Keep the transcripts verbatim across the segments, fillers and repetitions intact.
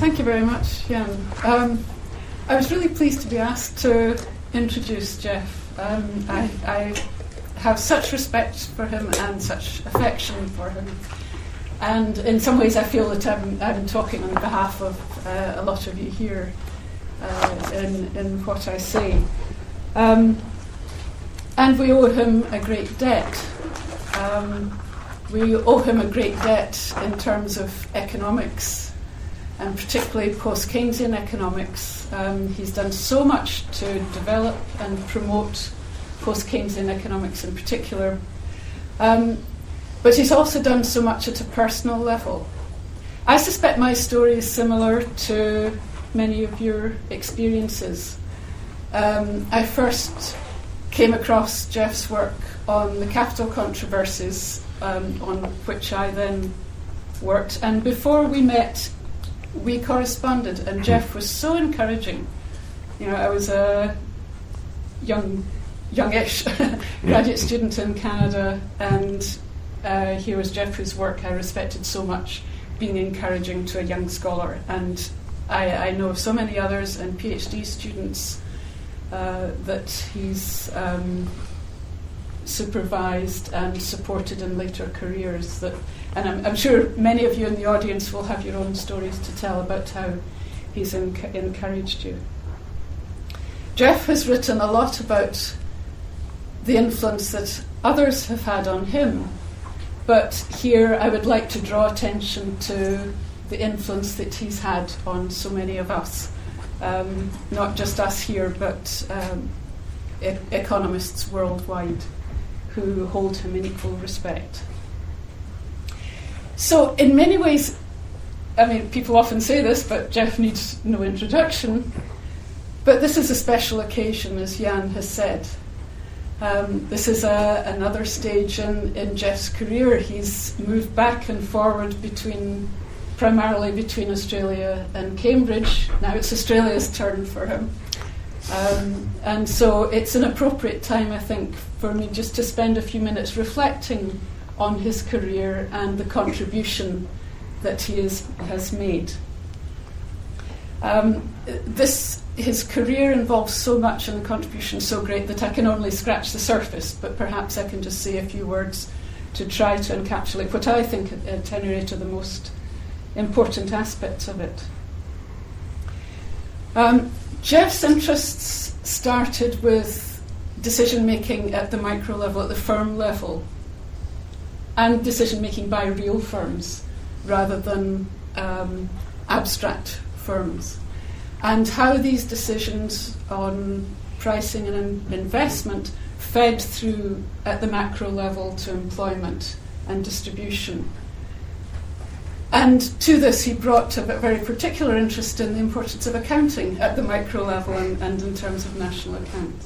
Thank you very much, Jan. Um, I was really pleased to be asked to introduce Jeff. Um, I, I have such respect for him and such affection for him. And in some ways I feel that I'm, I'm talking on behalf of uh, a lot of you here uh, in, in what I say. Um, and we owe him a great debt. Um, we owe him a great debt in terms of economics, and particularly post-Keynesian economics. Um, he's done so much to develop and promote post-Keynesian economics in particular. Um, but he's also done so much at a personal level. I suspect my story is similar to many of your experiences. Um, I first came across Jeff's work on the capital controversies, um, on which I then worked. And before we met, we corresponded, and Jeff was so encouraging. You know, I was a young, youngish graduate student in Canada, and uh, here was Jeff, whose work I respected so much, being encouraging to a young scholar. And I, I know of so many others and PhD students uh, that he's um, supervised and supported in later careers. That, and I'm, I'm sure many of you in the audience will have your own stories to tell about how he's enc- encouraged you. Jeff has written a lot about the influence that others have had on him, but here I would like to draw attention to the influence that he's had on so many of us, um, not just us here, but um, e- economists worldwide who hold him in equal respect. So in many ways, I mean, people often say this, but Jeff needs no introduction, but this is a special occasion, as Jan has said. Um, this is a, another stage in, in Jeff's career. He's moved back and forward between, primarily between Australia and Cambridge. Now it's Australia's turn for him. Um, and so it's an appropriate time, I think, for me just to spend a few minutes reflecting on his career and the contribution that he is, has made. Um, this his career involves so much and the contribution so great that I can only scratch the surface, but perhaps I can just say a few words to try to encapsulate what I think, at any rate, are the most important aspects of it. Um, Jeff's interests started with decision-making at the micro level, at the firm level, and decision-making by real firms rather than um, abstract firms, and how these decisions on pricing and in- investment fed through at the macro level to employment and distribution. And to this he brought a very particular interest in the importance of accounting at the micro level and, and in terms of national accounts.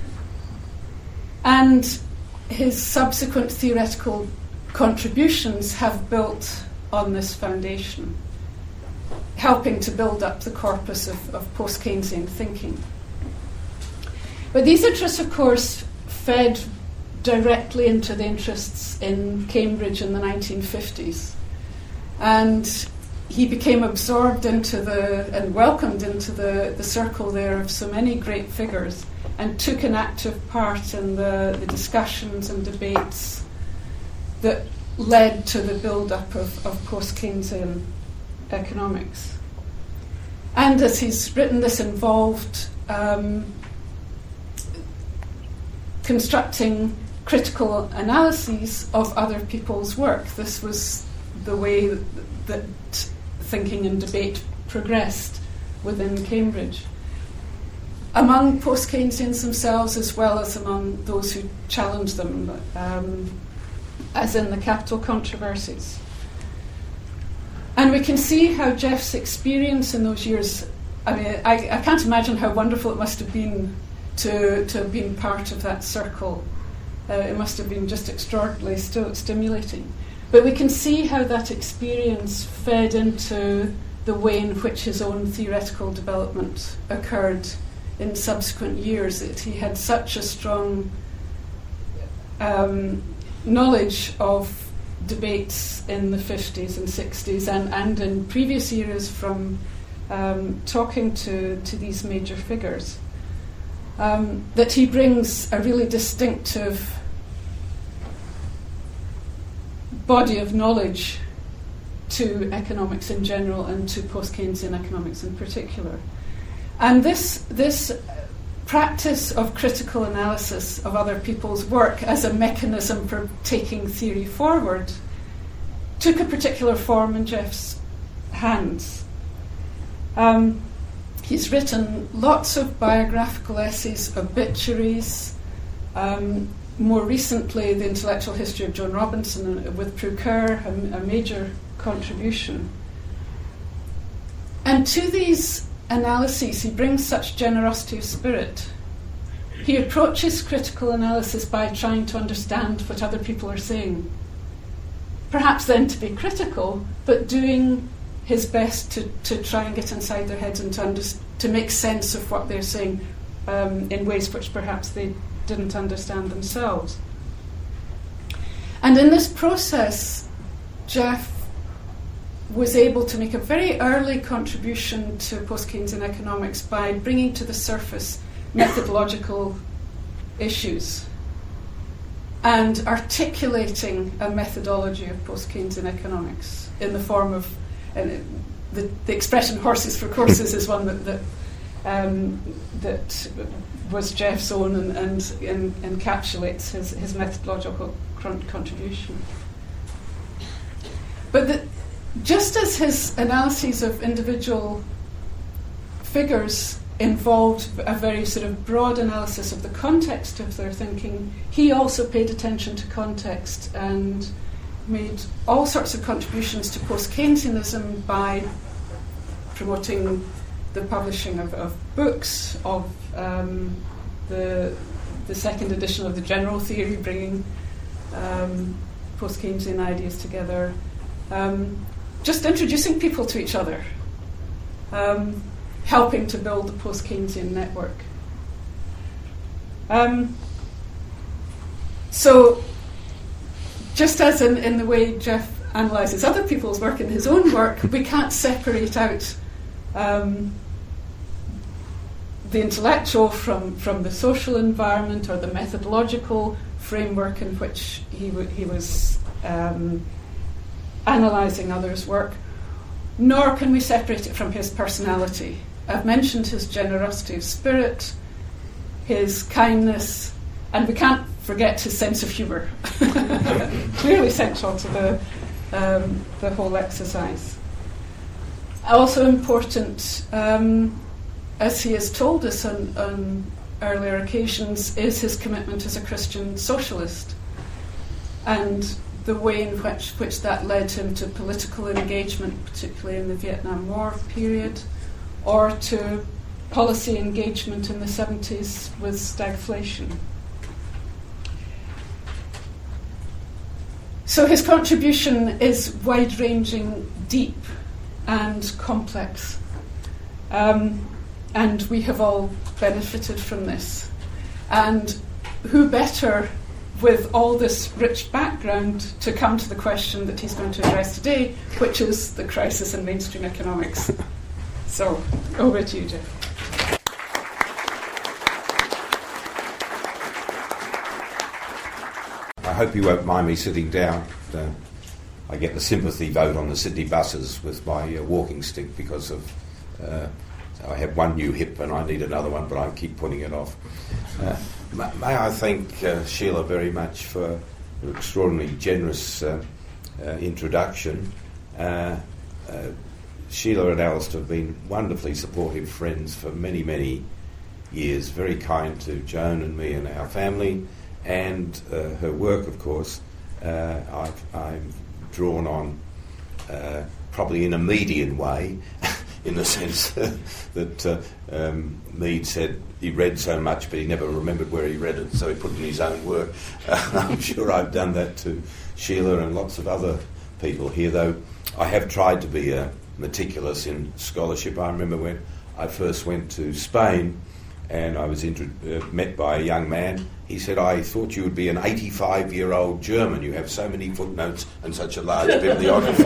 And his subsequent theoretical contributions have built on this foundation, helping to build up the corpus of, of post-Keynesian thinking. But these interests, of course, fed directly into the interests in Cambridge in the nineteen fifties. And he became absorbed into the, and welcomed into the, the circle there of so many great figures, and took an active part in the, the discussions and debates that led to the build-up of, of post-Keynesian economics. And as he's written, this involved um, constructing critical analyses of other people's work. This was the way that thinking and debate progressed within Cambridge, among post-Keynesians themselves as well as among those who challenged them, um, as in the capital controversies. And we can see how Jeff's experience in those years, I mean, I, I can't imagine how wonderful it must have been to, to have been part of that circle. Uh, it must have been just extraordinarily st- stimulating. But we can see how that experience fed into the way in which his own theoretical development occurred in subsequent years. That he had such a strong um, knowledge of debates in the fifties and sixties and, and in previous eras from um, talking to, to these major figures, um, that he brings a really distinctive body of knowledge to economics in general and to post-Keynesian economics in particular. And this this practice of critical analysis of other people's work as a mechanism for taking theory forward took a particular form in Jeff's hands. Um, he's written lots of biographical essays, obituaries, um, more recently the intellectual history of Joan Robinson uh, with Prue Kerr, a, a major contribution. And to these analyses he brings such generosity of spirit. He approaches critical analysis by trying to understand what other people are saying. Perhaps then to be critical, but doing his best to, to try and get inside their heads and to, under, to make sense of what they're saying um, in ways which perhaps they didn't understand themselves. And in this process, Jeff was able to make a very early contribution to post-Keynesian economics by bringing to the surface methodological issues and articulating a methodology of post-Keynesian economics in the form of, and the, the expression horses for courses is one that that, um, that was Jeff's own and, and, and encapsulates his, his methodological contribution. But the, just as his analyses of individual figures involved a very sort of broad analysis of the context of their thinking, he also paid attention to context and made all sorts of contributions to post-Keynesianism by promoting the publishing of, of books, of um, the, the second edition of the General Theory, bringing um, post-Keynesian ideas together, um, just introducing people to each other, um, helping to build the post-Keynesian network. Um, so, just as in, in the way Jeff analyses other people's work and his own work, we can't separate out um, the intellectual from, from the social environment or the methodological framework in which he, w- he was um, analysing others' work, nor can we separate it from his personality. I've mentioned his generosity of spirit, his kindness, and we can't forget his sense of humour. Clearly central to the, um, the whole exercise. Also important, um, as he has told us on, on earlier occasions, is his commitment as a Christian socialist, and the way in which, which that led him to political engagement, particularly in the Vietnam War period, or to policy engagement in the seventies with stagflation. So his contribution is wide-ranging, deep, and complex. Um, and we have all benefited from this. And who better, with all this rich background, to come to the question that he's going to address today, which is the crisis in mainstream economics. So, over to you, Jeff. I hope you won't mind me sitting down. Uh, I get the sympathy vote on the Sydney buses with my uh, walking stick because of uh, I have one new hip and I need another one, but I keep putting it off. Uh, may, may I thank uh, Sheila very much for an extraordinarily generous uh, uh, introduction. Uh, uh, Sheila and Alistair have been wonderfully supportive friends for many, many years, very kind to Joan and me and our family, and uh, her work, of course, uh, I've, I've drawn on uh, probably in a median way, in the sense that uh, um, Mead said he read so much but he never remembered where he read it, so he put it in his own work. Uh, I'm sure I've done that to Sheila and lots of other people here, though I have tried to be uh, meticulous in scholarship. I remember when I first went to Spain and I was intro- uh, met by a young man. He said, "I thought you would be an eighty-five-year-old German. You have so many footnotes and such a large bibliography."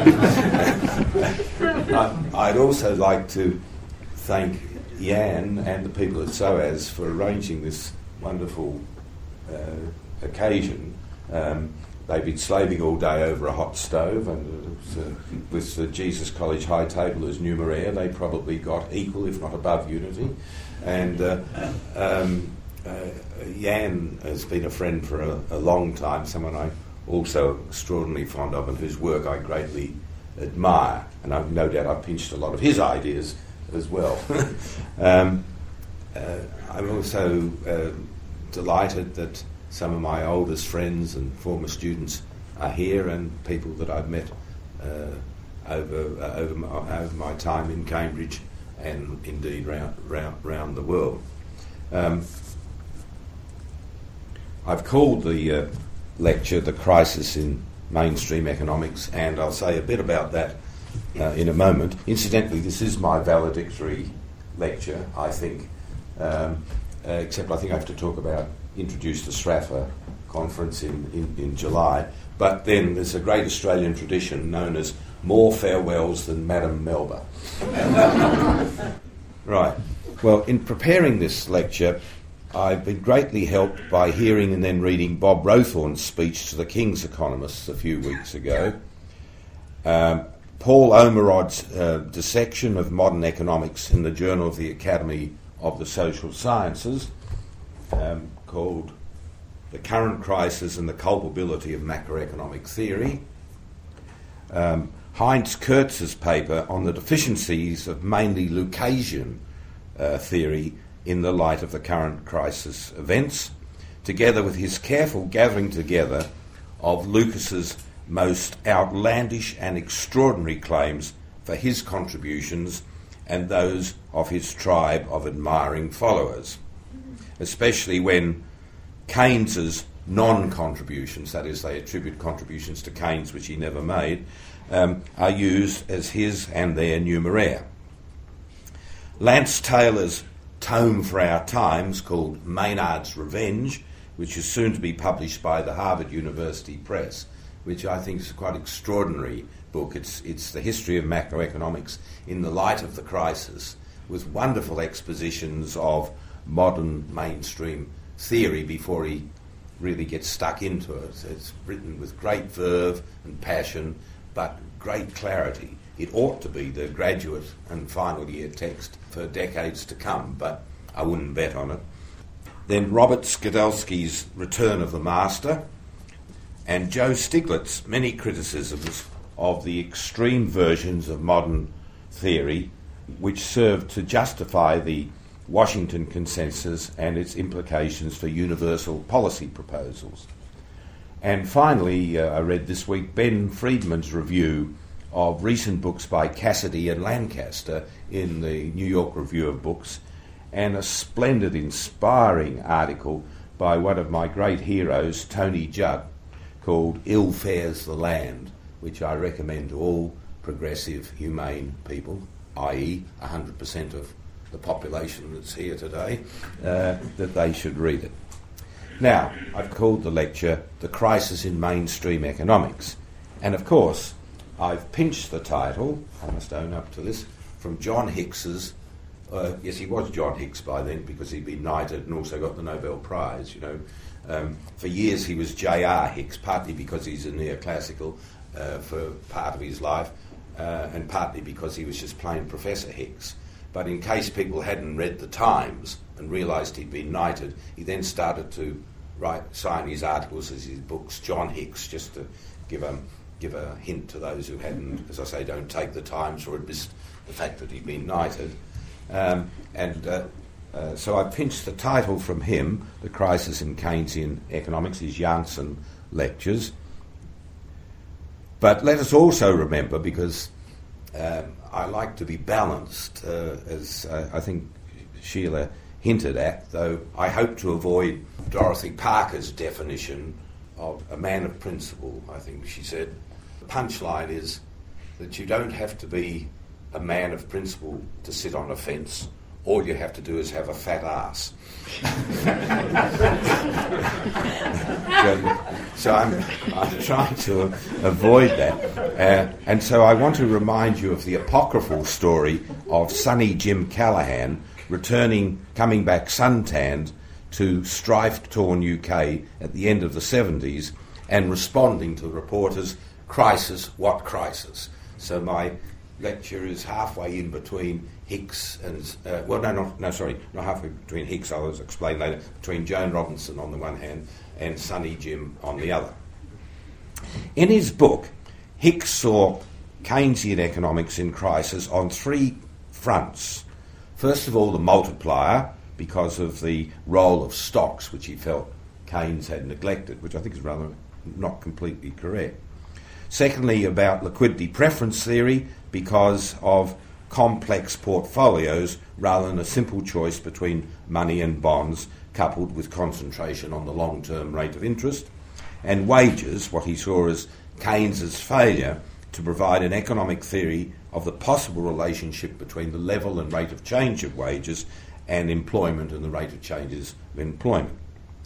I, I'd also like to thank Jan and the people at SOAS for arranging this wonderful uh, occasion. Um, they've been slaving all day over a hot stove, and it was, uh, with the Jesus College High Table as numeraire, they probably got equal, if not above, unity. And uh, um, uh, Jan has been a friend for a, a long time, someone I also extraordinarily fond of and whose work I greatly admire. And I've no doubt I've pinched a lot of his ideas as well. um, uh, I'm also uh, delighted that some of my oldest friends and former students are here, and people that I've met uh, over uh, over, my, over my time in Cambridge and indeed round, round, round the world. Um, I've called the uh, lecture "The Crisis in Mainstream Economics," and I'll say a bit about that uh, in a moment. Incidentally, this is my valedictory lecture, I think, um, uh, except I think I have to talk about, introduce the SRAFA conference in, in, in July. But then there's a great Australian tradition known as "more farewells than Madame Melba." Right. Well, in preparing this lecture, I've been greatly helped by hearing and then reading Bob Rowthorne's speech to the King's Economists a few weeks ago, um, Paul Omerod's uh, dissection of modern economics in the Journal of the Academy of the Social Sciences, um, called "The Current Crisis and the Culpability of Macroeconomic Theory," um, Heinz Kurtz's paper on the deficiencies of mainly Lucasian uh, theory in the light of the current crisis events, together with his careful gathering together of Lucas's most outlandish and extraordinary claims for his contributions and those of his tribe of admiring followers, especially when Keynes's non-contributions, that is, they attribute contributions to Keynes which he never made, um, are used as his and their numeraire. Lance Taylor's tome for our times, called Maynard's Revenge, which is soon to be published by the Harvard University Press, which I think is a quite extraordinary book. It's, it's the history of macroeconomics in the light of the crisis, with wonderful expositions of modern mainstream theory before he really gets stuck into it. It's written with great verve and passion, but great clarity. It ought to be the graduate and final year text for decades to come, but I wouldn't bet on it. Then Robert Skidelsky's Return of the Master, and Joe Stiglitz's many criticisms of the extreme versions of modern theory which serve to justify the Washington Consensus and its implications for universal policy proposals. And finally, uh, I read this week Ben Friedman's review of recent books by Cassidy and Lancaster in the New York Review of Books, and a splendid, inspiring article by one of my great heroes, Tony Judd, called "Ill Fares the Land," which I recommend to all progressive, humane people, that is one hundred percent of the population that's here today, uh, that they should read it. Now, I've called the lecture "The Crisis in Mainstream Economics," and of course I've pinched the title, I must own up to this, from John Hicks's, uh, yes, he was John Hicks by then because he'd been knighted and also got the Nobel Prize, you know. Um, for years he was J R Hicks, partly because he's a neoclassical uh, for part of his life, uh, and partly because he was just plain Professor Hicks. But in case people hadn't read the Times and realised he'd been knighted, he then started to write, sign his articles as his books, John Hicks, just to give a, give a hint to those who hadn't, as I say, don't take the Times or had missed the fact that he'd been knighted. Um, and uh, uh, so I pinched the title from him, "The Crisis in Keynesian Economics," his Janssen lectures. But let us also remember, because um, I like to be balanced, uh, as uh, I think Sheila hinted at, though I hope to avoid Dorothy Parker's definition of a man of principle. I think she said the punchline is that you don't have to be a man of principle to sit on a fence all you have to do is have a fat ass. so, so I'm, I'm trying to avoid that. Uh, and so I want to remind you of the apocryphal story of Sonny Jim Callaghan returning, coming back suntanned to strife-torn U K at the end of the seventies and responding to the reporters, crisis, what crisis? So my lecture is halfway in between Hicks and, uh, well, no, not, no, sorry, not halfway between Hicks, I'll explain later, between Joan Robinson on the one hand and Sonny Jim on the other. In his book, Hicks saw Keynesian economics in crisis on three fronts. First of all, the multiplier, because of the role of stocks, which he felt Keynes had neglected, which I think is rather not completely correct. Secondly, about liquidity preference theory, because of complex portfolios rather than a simple choice between money and bonds coupled with concentration on the long-term rate of interest. And wages, what he saw as Keynes's failure to provide an economic theory of the possible relationship between the level and rate of change of wages and employment and the rate of changes of employment.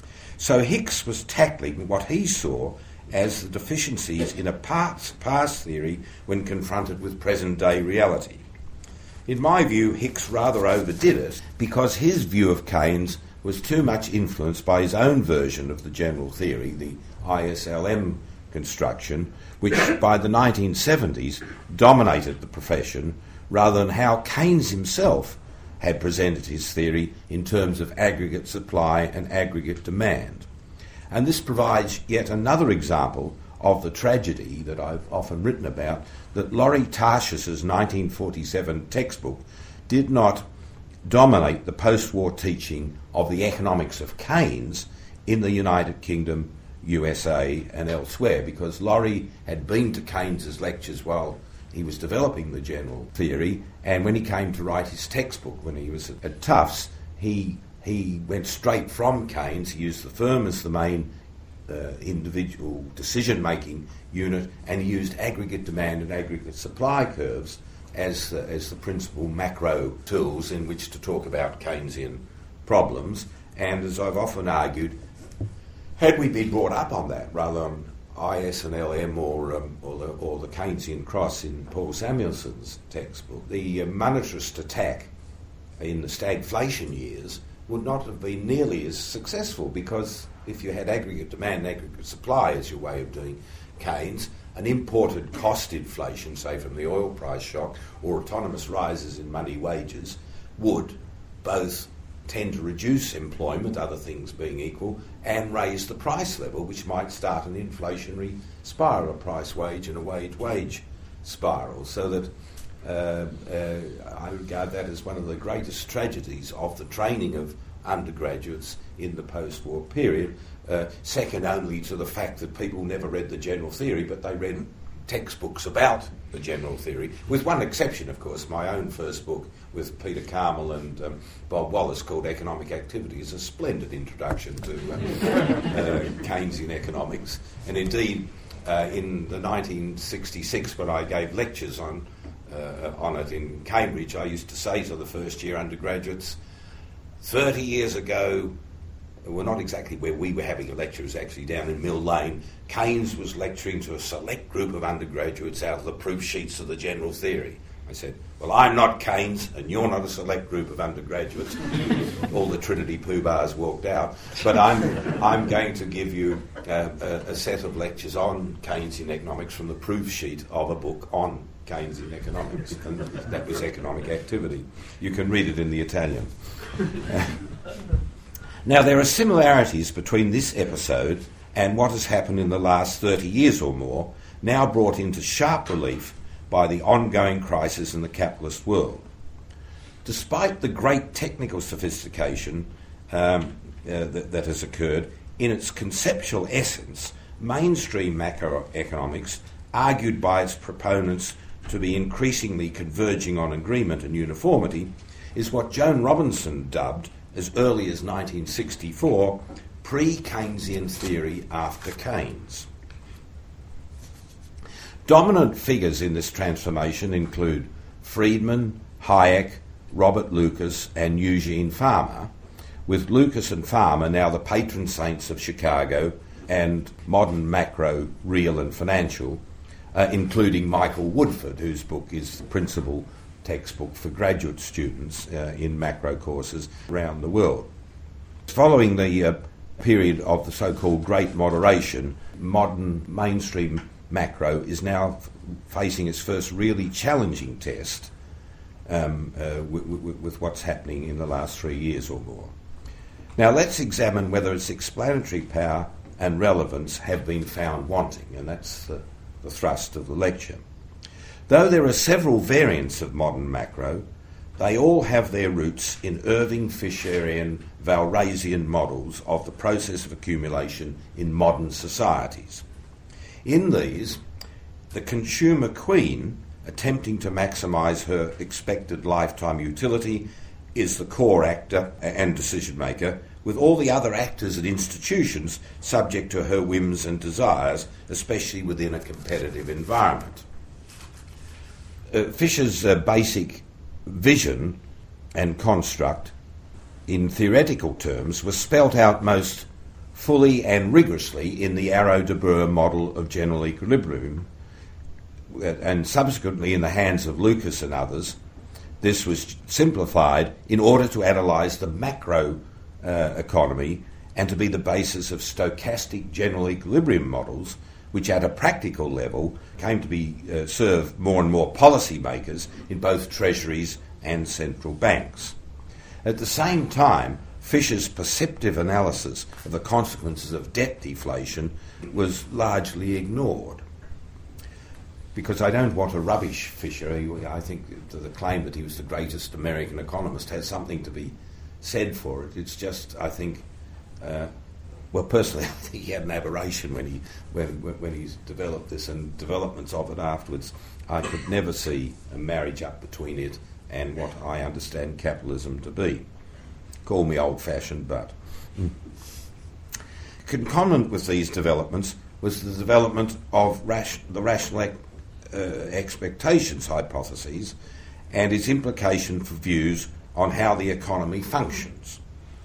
So Hicks was tackling what he saw as the deficiencies in a past, past theory when confronted with present-day reality. In my view, Hicks rather overdid it because his view of Keynes was too much influenced by his own version of the general theory, the I S L M construction, which by the nineteen seventies dominated the profession, rather than how Keynes himself had presented his theory in terms of aggregate supply and aggregate demand. And this provides yet another example of the tragedy that I've often written about, that Laurie Tarshis' nineteen forty-seven textbook did not dominate the post-war teaching of the economics of Keynes in the United Kingdom, U S A and elsewhere, because Laurie had been to Keynes's lectures while he was developing the general theory, and when he came to write his textbook when he was at Tufts, he he went straight from Keynes. He used the firm as the main uh, individual decision-making unit, and he used aggregate demand and aggregate supply curves as the, as the principal macro tools in which to talk about Keynesian problems. And as I've often argued, had we been brought up on that rather than I S and L M or, um, or, the, or the Keynesian cross in Paul Samuelson's textbook, the uh, monetarist attack in the stagflation years would not have been nearly as successful, because if you had aggregate demand and aggregate supply as your way of doing Keynes, an imported cost inflation, say from the oil price shock, or autonomous rises in money wages, would both tend to reduce employment, other things being equal, and raise the price level, which might start an inflationary spiral, a price-wage and a wage-wage spiral. So that uh, uh, I regard that as one of the greatest tragedies of the training of undergraduates in the post-war period, uh, second only to the fact that people never read the general theory, but they read textbooks about the general theory, with one exception, of course. My own first book with Peter Carmel and um, Bob Wallace, called Economic Activity, is a splendid introduction to uh, uh, Keynesian economics. And indeed, uh, in the nineteen sixty-six, when I gave lectures on uh, on it in Cambridge, I used to say to the first-year undergraduates, thirty years ago, well, not exactly where we were having a lecture, it was actually down in Mill Lane, Keynes was lecturing to a select group of undergraduates out of the proof sheets of the general theory. I said, well, I'm not Keynes, and you're not a select group of undergraduates. All the Trinity Poobahs walked out. But I'm I'm going to give you uh, a, a set of lectures on Keynesian economics from the proof sheet of a book on Keynesian economics, and that was Economic Activity. You can read it in the Italian. Now, there are similarities between this episode and what has happened in the last thirty years or more, now brought into sharp relief by the ongoing crisis in the capitalist world. Despite the great technical sophistication um, uh, that, that has occurred, in its conceptual essence, mainstream macroeconomics, argued by its proponents to be increasingly converging on agreement and uniformity, is what Joan Robinson dubbed, as early as nineteen sixty-four, pre-Keynesian theory after Keynes. Dominant figures in this transformation include Friedman, Hayek, Robert Lucas and Eugene Farmer, with Lucas and Farmer now the patron saints of Chicago and modern macro, real and financial, uh, including Michael Woodford, whose book is the principal textbook for graduate students uh, in macro courses around the world. Following the uh, period of the so-called Great Moderation, modern mainstream macro is now f- facing its first really challenging test um, uh, w- w- with what's happening in the last three years or more. Now let's examine whether its explanatory power and relevance have been found wanting, and that's the, the thrust of the lecture. Though there are several variants of modern macro, they all have their roots in Irving Fisherian Walrasian models of the process of accumulation in modern societies. In these, the consumer queen, attempting to maximise her expected lifetime utility, is the core actor and decision maker, with all the other actors and institutions subject to her whims and desires, especially within a competitive environment. Uh, Fisher's uh, basic vision and construct, in theoretical terms, was spelt out most fully and rigorously in the Arrow-de-Boer model of general equilibrium, and subsequently in the hands of Lucas and others. This was simplified in order to analyse the macro uh, economy and to be the basis of stochastic general equilibrium models, which at a practical level came to be uh, serve more and more policymakers in both treasuries and central banks. At the same time, Fisher's perceptive analysis of the consequences of debt deflation was largely ignored. Because I don't want to rubbish Fisher. I think the claim that he was the greatest American economist has something to be said for it. It's just, I think, uh, well, personally, I think he had an aberration when he when when he's developed this, and developments of it afterwards. I could never see a marriage up between it and what I understand capitalism to be. Call me old-fashioned, but mm. Concomitant with these developments was the development of ration, the rational ec- uh, expectations hypotheses and its implication for views on how the economy functions.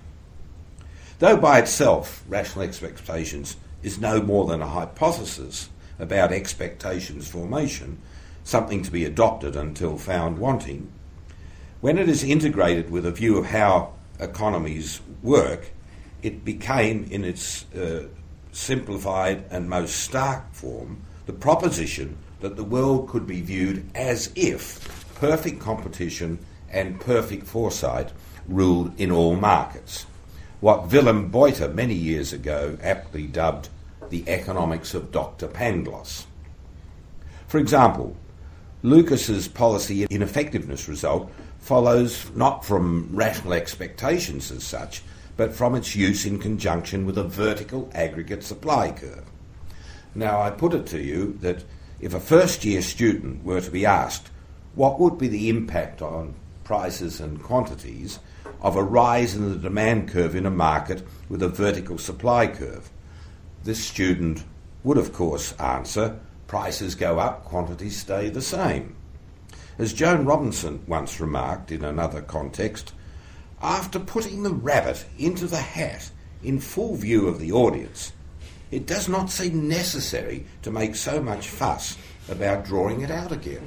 Though by itself rational expectations is no more than a hypothesis about expectations formation, something to be adopted until found wanting, when it is integrated with a view of how economies work, it became, in its uh, simplified and most stark form, the proposition that the world could be viewed as if perfect competition and perfect foresight ruled in all markets, what Willem Buiter many years ago aptly dubbed the economics of Doctor Pangloss. For example, Lucas's policy ineffectiveness result follows not from rational expectations as such, but from its use in conjunction with a vertical aggregate supply curve. Now, I put it to you that if a first-year student were to be asked what would be the impact on prices and quantities of a rise in the demand curve in a market with a vertical supply curve, this student would, of course, answer, prices go up, quantities stay the same. As Joan Robinson once remarked in another context, after putting the rabbit into the hat in full view of the audience, it does not seem necessary to make so much fuss about drawing it out again.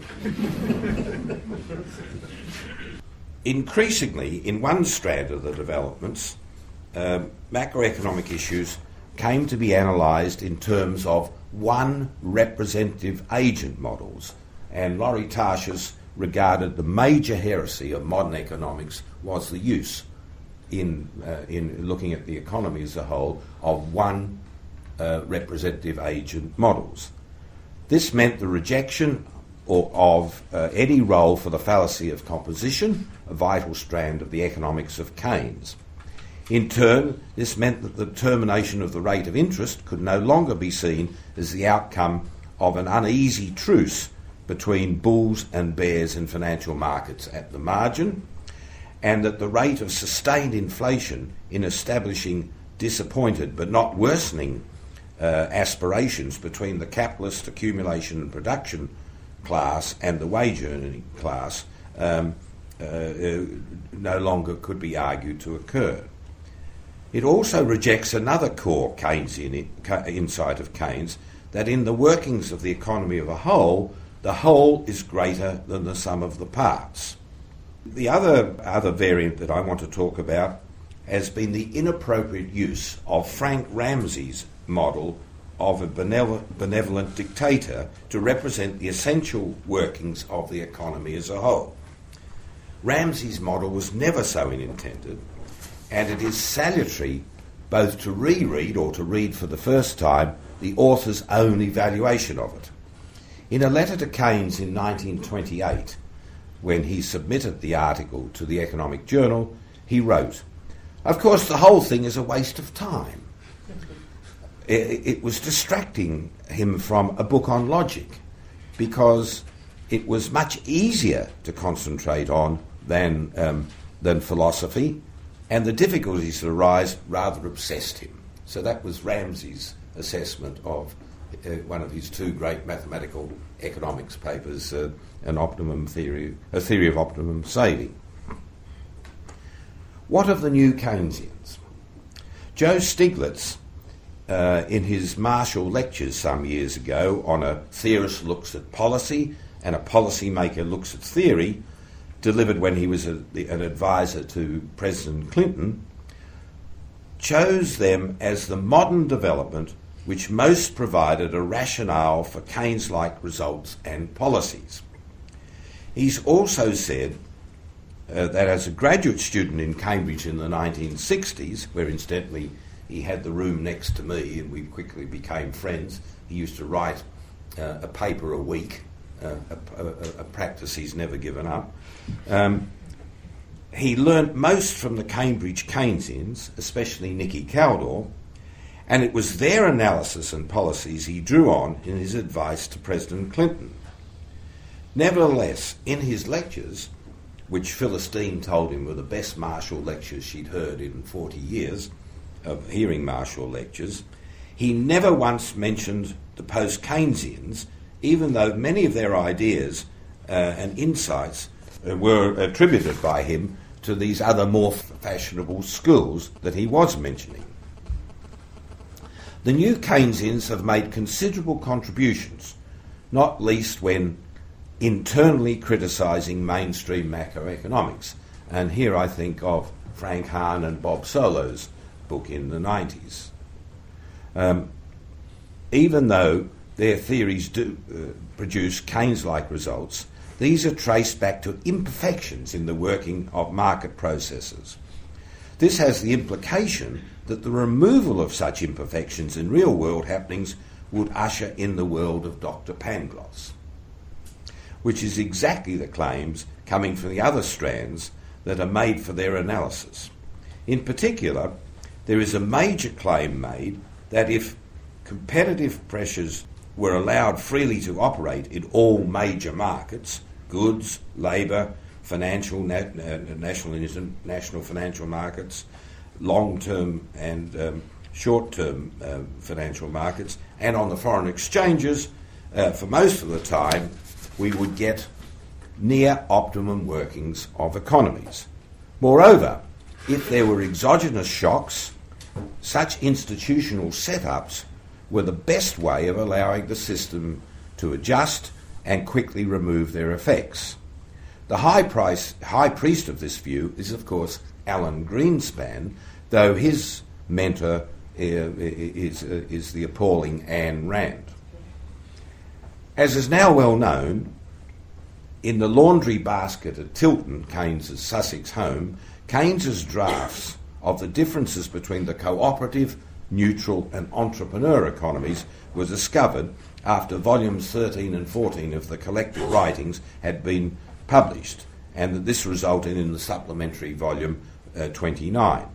Increasingly, in one strand of the developments, um, macroeconomic issues came to be analysed in terms of one representative agent models, and Laurie Tarshis regarded the major heresy of modern economics was the use, in uh, in looking at the economy as a whole, of one uh, representative agent models. This meant the rejection or of uh, any role for the fallacy of composition, a vital strand of the economics of Keynes. In turn, this meant that the determination of the rate of interest could no longer be seen as the outcome of an uneasy truce between bulls and bears in financial markets at the margin, and that the rate of sustained inflation in establishing disappointed but not worsening uh, aspirations between the capitalist accumulation and production class and the wage earning class um, uh, uh, no longer could be argued to occur. It also rejects another core Keynesian insight of Keynes, that in the workings of the economy of a whole, the whole is greater than the sum of the parts. The other, other variant that I want to talk about has been the inappropriate use of Frank Ramsey's model of a benevolent, benevolent dictator to represent the essential workings of the economy as a whole. Ramsey's model was never so intended, and it is salutary both to reread or to read for the first time the author's own evaluation of it. In a letter to Keynes in nineteen twenty-eight, when he submitted the article to the Economic Journal, he wrote, "Of course, the whole thing is a waste of time." It, it was distracting him from a book on logic, because it was much easier to concentrate on than, um, than philosophy, and the difficulties that arise rather obsessed him. So that was Ramsey's assessment of uh, one of his two great mathematical economics papers, uh, an optimum theory, a theory of optimum saving. What of the new Keynesians? Joe Stiglitz, uh, in his Marshall lectures some years ago on a theorist looks at policy and a policymaker looks at theory, delivered when he was a, the, an advisor to President Clinton, chose them as the modern development which most provided a rationale for Keynes-like results and policies. He's also said uh, that as a graduate student in Cambridge in the nineteen sixties, where incidentally he had the room next to me and we quickly became friends, he used to write uh, a paper a week, uh, a, a, a practice he's never given up. Um, he learnt most from the Cambridge Keynesians, especially Nicky Cowdor, and it was their analysis and policies he drew on in his advice to President Clinton. Nevertheless, in his lectures, which Philistine told him were the best Marshall lectures she'd heard in forty years of hearing Marshall lectures, he never once mentioned the post-Keynesians, even though many of their ideas uh, and insights uh, were attributed by him to these other more fashionable schools that he was mentioning. The new Keynesians have made considerable contributions, not least when internally criticising mainstream macroeconomics. And here I think of Frank Hahn and Bob Solo's book in the nineties. Um, even though their theories do uh, produce Keynes-like results, these are traced back to imperfections in the working of market processes. This has the implication that the removal of such imperfections in real-world happenings would usher in the world of Doctor Pangloss, which is exactly the claims coming from the other strands that are made for their analysis. In particular, there is a major claim made that if competitive pressures were allowed freely to operate in all major markets, goods, labour, financial, na- national and international financial markets, long-term and um, short-term uh, financial markets, and on the foreign exchanges, uh, for most of the time, we would get near optimum workings of economies. Moreover, if there were exogenous shocks, such institutional setups were the best way of allowing the system to adjust and quickly remove their effects. The high, price, high priest of this view is, of course, Alan Greenspan, though his mentor uh, is, uh, is the appalling Ayn Rand. As is now well known, in the laundry basket at Tilton, Keynes's Sussex home, Keynes's drafts of the differences between the cooperative, neutral and entrepreneur economies were discovered after volumes thirteen and fourteen of the collected writings had been published, and that this resulted in the supplementary volume uh, twenty-nine.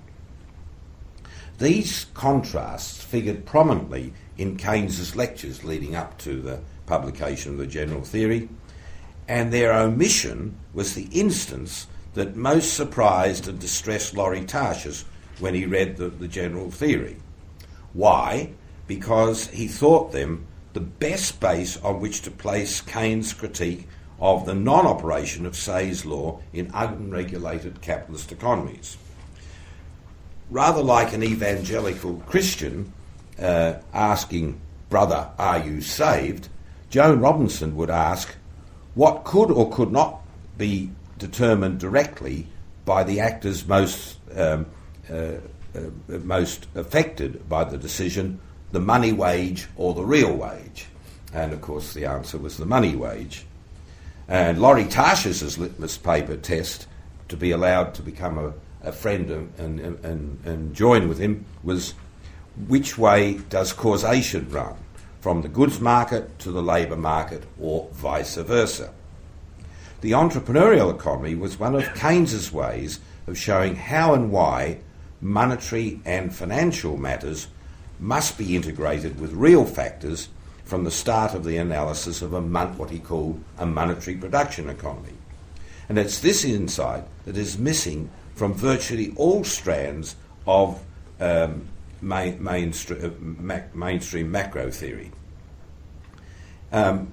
These contrasts figured prominently in Keynes's lectures leading up to the publication of the General Theory, and their omission was the instance that most surprised and distressed Laurie Tarshis when he read the, the General Theory. Why? Because he thought them the best base on which to place Keynes' critique of the non-operation of Say's law in unregulated capitalist economies. Rather like an evangelical Christian uh, asking, "Brother, are you saved?" Joan Robinson would ask, what could or could not be determined directly by the actors most um, uh, uh, most affected by the decision, the money wage or the real wage? And of course the answer was the money wage. And Laurie Tarsh's litmus paper test to be allowed to become a, a friend and, and, and, and join with him was, which way does causation run? From the goods market to the labour market, or vice versa. The entrepreneurial economy was one of Keynes's ways of showing how and why monetary and financial matters must be integrated with real factors from the start of the analysis of a mon- what he called a monetary production economy. And it's this insight that is missing from virtually all strands of um, main, mainstream, uh, mac, mainstream macro theory. Um,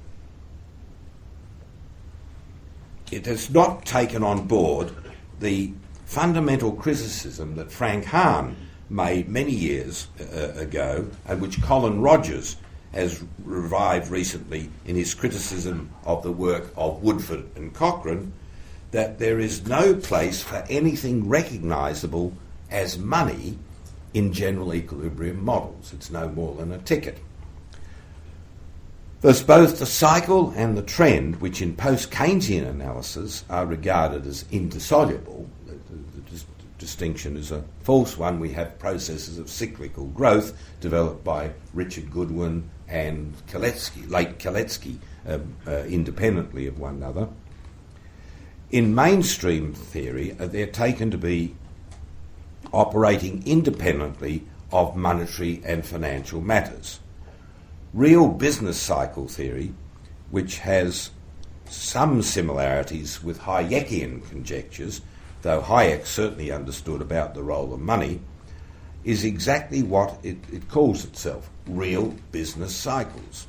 it has not taken on board the fundamental criticism that Frank Hahn made many years uh, ago, and which Colin Rogers has revived recently in his criticism of the work of Woodford and Cochrane, that there is no place for anything recognisable as money in general equilibrium models. It's no more than a ticket. Thus both the cycle and the trend, which in post-Keynesian analysis are regarded as indissoluble, the, the, the dis- distinction is a false one. We have processes of cyclical growth developed by Richard Goodwin and Kalecki, late Kalecki, um, uh, independently of one another. In mainstream theory, uh, they're taken to be operating independently of monetary and financial matters. Real business cycle theory, which has some similarities with Hayekian conjectures, though Hayek certainly understood about the role of money, is exactly what it, it calls itself, real business cycles.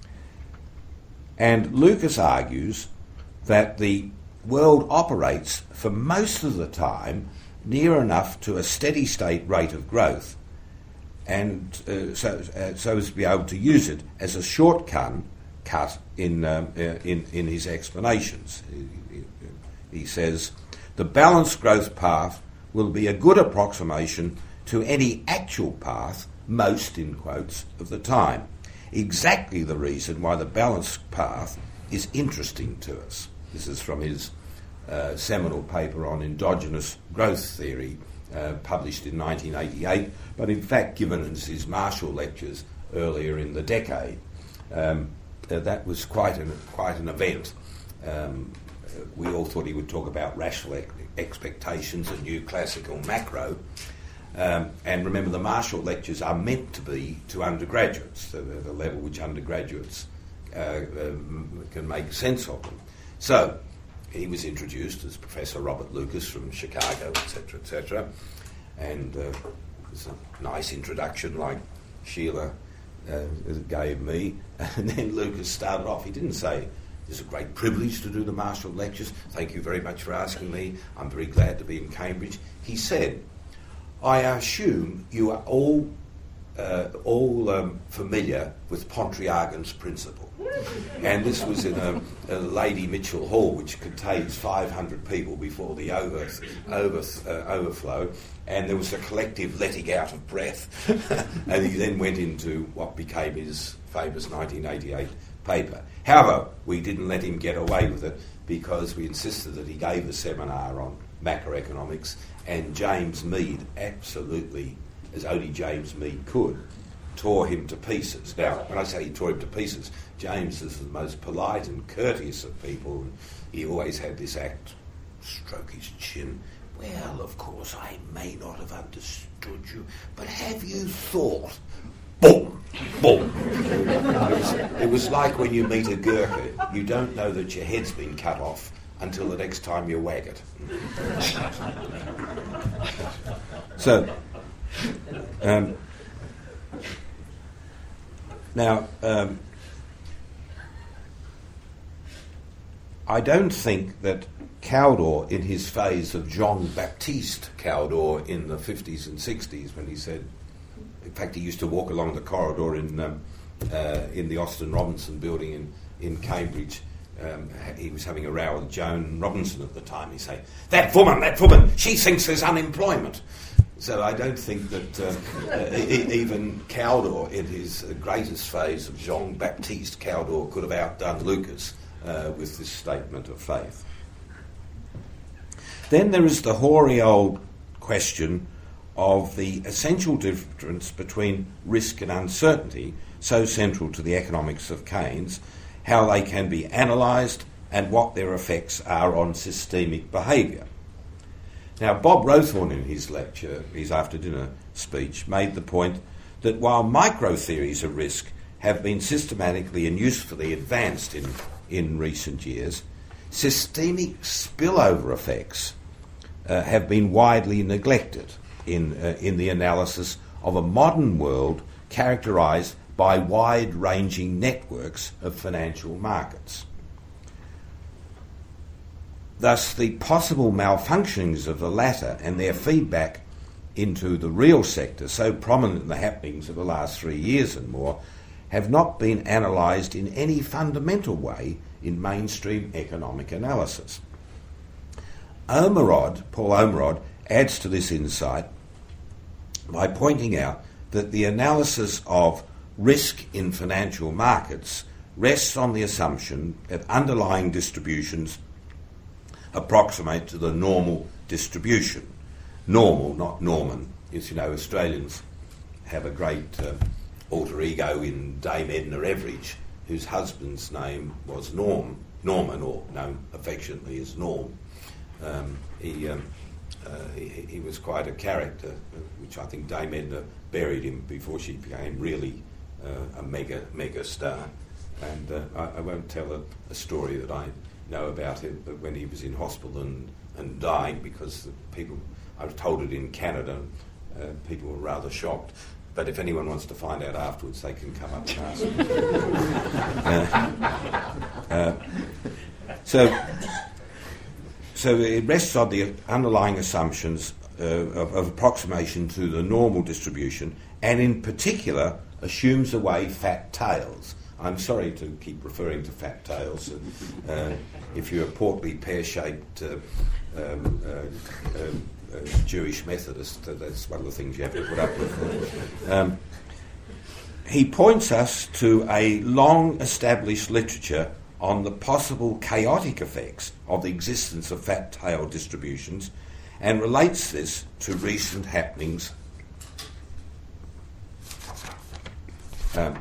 And Lucas argues that the world operates for most of the time near enough to a steady state rate of growth, and uh, so, uh, so as to be able to use it as a shortcut cut in, um, uh, in, in his explanations. He, he, he says, the balanced growth path will be a good approximation to any actual path, most in quotes, of the time. Exactly the reason why the balanced path is interesting to us. This is from his uh, seminal paper on endogenous growth theory, uh, published in nineteen eighty-eight, but in fact given as his Marshall lectures earlier in the decade. Um, uh, that was quite an, quite an event. Um, uh, we all thought he would talk about rational ex- expectations and new classical macro. Um, and remember, the Marshall lectures are meant to be to undergraduates, the, the level which undergraduates uh, um, can make sense of them. So he was introduced as Professor Robert Lucas from Chicago, et cetera, et cetera. And uh, it was a nice introduction like Sheila uh, gave me. And then Lucas started off. He didn't say, "It's a great privilege to do the Marshall lectures. Thank you very much for asking me. I'm very glad to be in Cambridge." He said, "I assume you are all uh, all um, familiar with Pontryagin's principle." And this was in a, a Lady Mitchell Hall, which contains five hundred people before the over, over, uh, overflow, and there was a collective letting out of breath. And he then went into what became his famous nineteen eighty-eight paper. However, we didn't let him get away with it because we insisted that he gave a seminar on macroeconomics, and James Mead absolutely, as only James Mead could, tore him to pieces. Now, when I say he tore him to pieces, James is the most polite and courteous of people. And he always had this act, stroke his chin. "Well, of course, I may not have understood you, but have you thought?" Boom! Boom! It was, it was like when you meet a Gurkha. You don't know that your head's been cut off until the next time you wag it. So, um, now, um, I don't think that Cawdor, in his phase of Jean-Baptiste Cawdor in the fifties and sixties, when he said, in fact, he used to walk along the corridor in um, uh, in the Austin Robinson building in, in Cambridge. Um, he was having a row with Joan Robinson at the time. He'd say, that woman, that woman, she thinks there's unemployment. So I don't think that uh, e- even Cawdor, in his greatest phase of Jean-Baptiste Cawdor, could have outdone Lucas uh, with this statement of faith. Then there is the hoary old question of the essential difference between risk and uncertainty, so central to the economics of Keynes, how they can be analysed and what their effects are on systemic behaviour. Now, Bob Rowthorne, in his lecture, his after-dinner speech, made the point that while micro-theories of risk have been systematically and usefully advanced in, in recent years, systemic spillover effects uh, have been widely neglected in, uh, in the analysis of a modern world characterised by wide-ranging networks of financial markets. Thus, the possible malfunctionings of the latter and their feedback into the real sector, so prominent in the happenings of the last three years and more, have not been analysed in any fundamental way in mainstream economic analysis. Omerod, Paul Omerod, adds to this insight by pointing out that the analysis of risk in financial markets rests on the assumption that underlying distributions approximate to the normal distribution. Normal, not Norman. As you know, Australians have a great uh, alter ego in Dame Edna Everage, whose husband's name was Norm, Norman, or known affectionately as Norm. Um, he, um, uh, he, he was quite a character, uh, which I think Dame Edna buried him before she became really uh, a mega, mega star. And uh, I, I won't tell a, a story that I know about him, but when he was in hospital and, and dying, because the people, I was told it in Canada, uh, people were rather shocked. But if anyone wants to find out afterwards, they can come up and ask me. uh, uh, so, so it rests on the underlying assumptions uh, of, of approximation to the normal distribution, and in particular assumes away fat tails. I'm sorry to keep referring to fat tails. Uh, if you're a portly, pear-shaped uh, um, uh, uh, uh, Jewish Methodist, uh, that's one of the things you have to put up with. Um, he points us to a long-established literature on the possible chaotic effects of the existence of fat tail distributions and relates this to recent happenings. Um,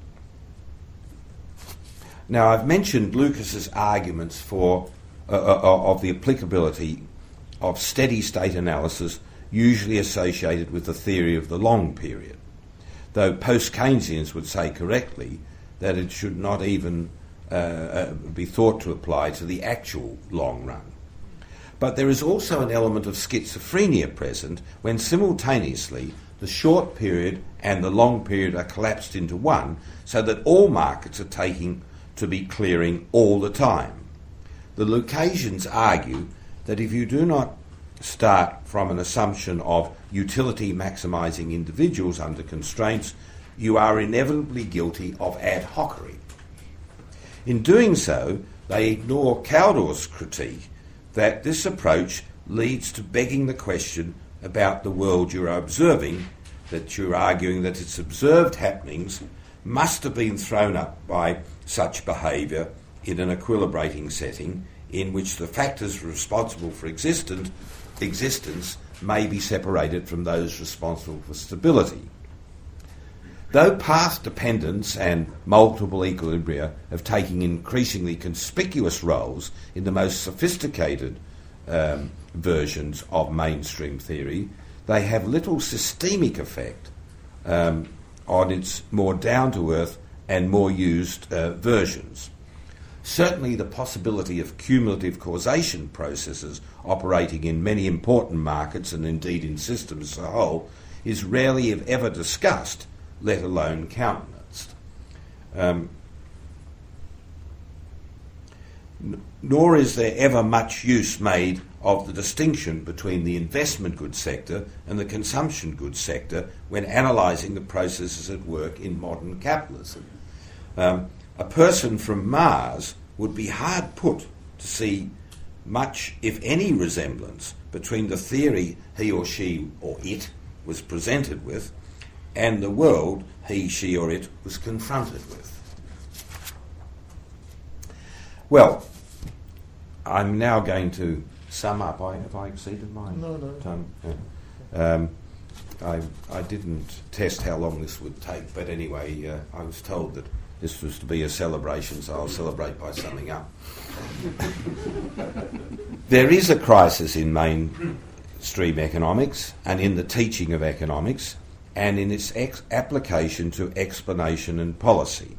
Now, I've mentioned Lucas's arguments for uh, uh, of the applicability of steady-state analysis usually associated with the theory of the long period, though post-Keynesians would say correctly that it should not even uh, uh, be thought to apply to the actual long run. But there is also an element of schizophrenia present when simultaneously the short period and the long period are collapsed into one, so that all markets are taking to be clearing all the time. The Lucasians argue that if you do not start from an assumption of utility maximising individuals under constraints, you are inevitably guilty of ad hocery. In doing so, they ignore Cawdor's critique that this approach leads to begging the question about the world you are observing, that you're arguing that its observed happenings must have been thrown up by such behaviour in an equilibrating setting in which the factors responsible for existent, existence may be separated from those responsible for stability. Though path dependence and multiple equilibria have taken increasingly conspicuous roles in the most sophisticated um, versions of mainstream theory, they have little systemic effect um, on its more down-to-earth and more used uh, versions. Certainly the possibility of cumulative causation processes operating in many important markets and indeed in systems as a whole is rarely if ever discussed, let alone countenanced. Um, N- nor is there ever much use made of the distinction between the investment goods sector and the consumption goods sector when analysing the processes at work in modern capitalism. Um, a person from Mars would be hard put to see much, if any, resemblance between the theory he or she or it was presented with and the world he, she or it was confronted with. Well, I'm now going to sum up. I, have I exceeded my no, no. time? Yeah. Um, I, I didn't test how long this would take, but anyway, uh, I was told that this was to be a celebration, so I'll celebrate by summing up. There is a crisis in mainstream economics and in the teaching of economics and in its ex- application to explanation and policy.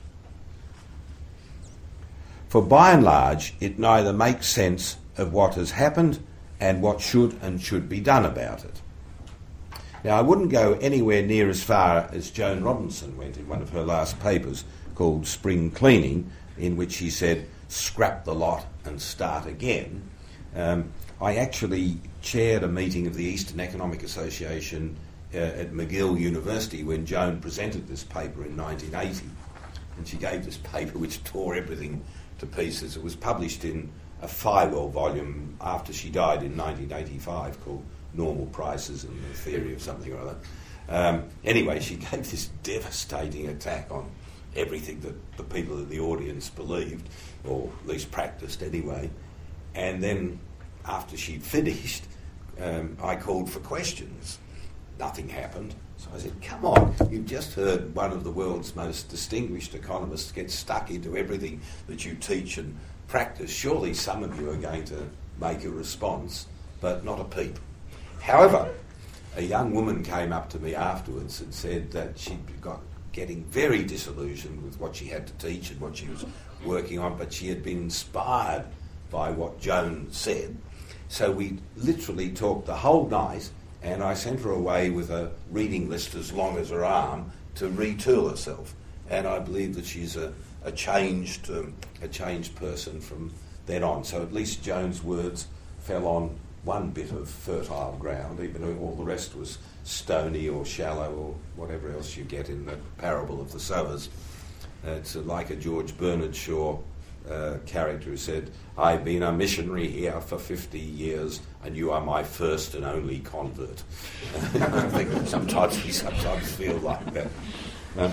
For by and large, it neither makes sense of what has happened and what should and should be done about it. Now, I wouldn't go anywhere near as far as Joan Robinson went in one of her last papers called Spring Cleaning, in which she said, scrap the lot and start again. Um, I actually chaired a meeting of the Eastern Economic Association uh, at McGill University when Joan presented this paper in nineteen eighty. And she gave this paper which tore everything to pieces. It was published in a Fywell volume after she died in nineteen eighty-five called Normal Prices and the Theory of Something or Other. Um, anyway, she gave this devastating attack on everything that the people in the audience believed, or at least practiced anyway. And then after she'd finished, um, I called for questions. Nothing happened. So I said, come on, you've just heard one of the world's most distinguished economists get stuck into everything that you teach and practice. Surely some of you are going to make a response, but not a peep. However, a young woman came up to me afterwards and said that she'd got getting very disillusioned with what she had to teach and what she was working on, but she had been inspired by what Joan said. So we literally talked the whole night, and I sent her away with a reading list as long as her arm to retool herself. And I believe that she's a, a changed um, a changed person from then on. So at least Joan's words fell on one bit of fertile ground, even though all the rest was stony or shallow or whatever else you get in the parable of the sowers. Uh, it's like a George Bernard Shaw uh, character who said, I've been a missionary here for fifty years and you are my first and only convert. I think sometimes we sometimes feel like that. Um,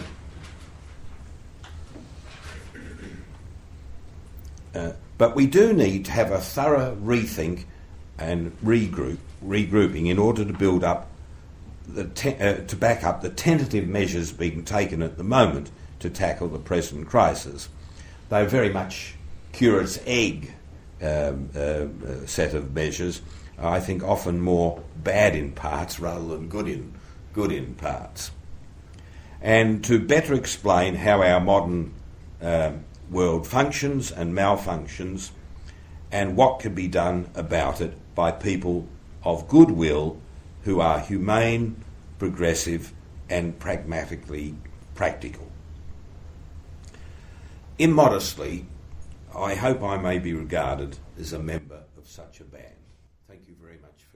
uh, but we do need to have a thorough rethink and regroup, regrouping in order to build up, the te- uh, to back up the tentative measures being taken at the moment to tackle the present crisis. They're very much curate's egg um, uh, uh, set of measures, I think often more bad in parts rather than good in, good in parts. And to better explain how our modern um, world functions and malfunctions and what can be done about it by people of goodwill who are humane, progressive and pragmatically practical. Immodestly, I hope I may be regarded as a member of such a band. Thank you very much.